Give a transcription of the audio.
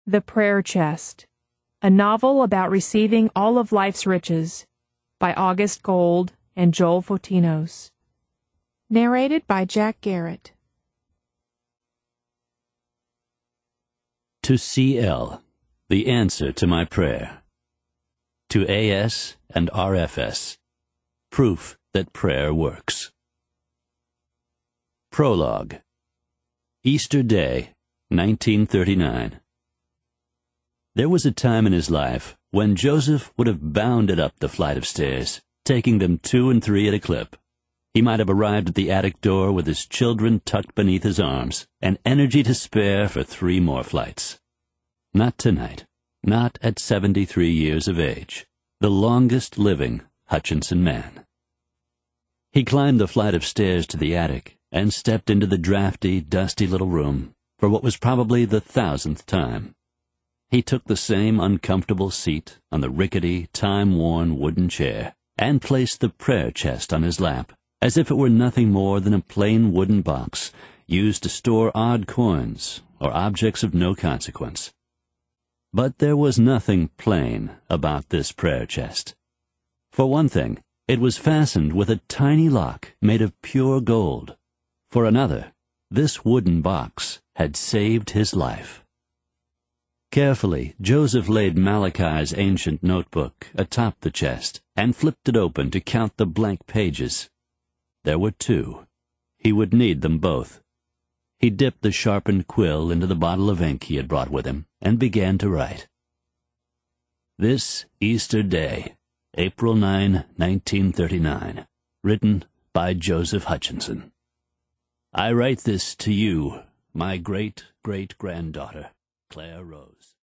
The Prayer Chest, a novel about receiving all of life's riches, by August Gold and Joel Fotinos. Narrated by Jack Garrett. To C.L., the answer to my prayer. To A.S. and R.F.S., proof that prayer works. Prologue. Easter Day, 1939. There was a time in his life when Joseph would have bounded up the flight of stairs, taking them 2 and 3 at a clip. He might have arrived at the attic door with his children tucked beneath his arms, and energy to spare for 3 more flights. Not tonight. Not at 73 years of age, the longest living Hutchinson man. He climbed the flight of stairs to the attic and stepped into the drafty, dusty little room for what was probably the 1,000th time. He took the same uncomfortable seat on the rickety, time-worn wooden chair and placed the prayer chest on his lap, as if it were nothing more than a plain wooden box used to store odd coins or objects of no consequence. But there was nothing plain about this prayer chest. For one thing, it was fastened with a tiny lock made of pure gold. For another, this wooden box had saved his life. Carefully, Joseph laid Malachi's ancient notebook atop the chest and flipped it open to count the blank pages. There were 2. He would need them both. He dipped the sharpened quill into the bottle of ink he had brought with him and began to write. This Easter Day, April 9, 1939, written by Joseph Hutchinson. I write this to you, my great-great-granddaughter, Claire Rose.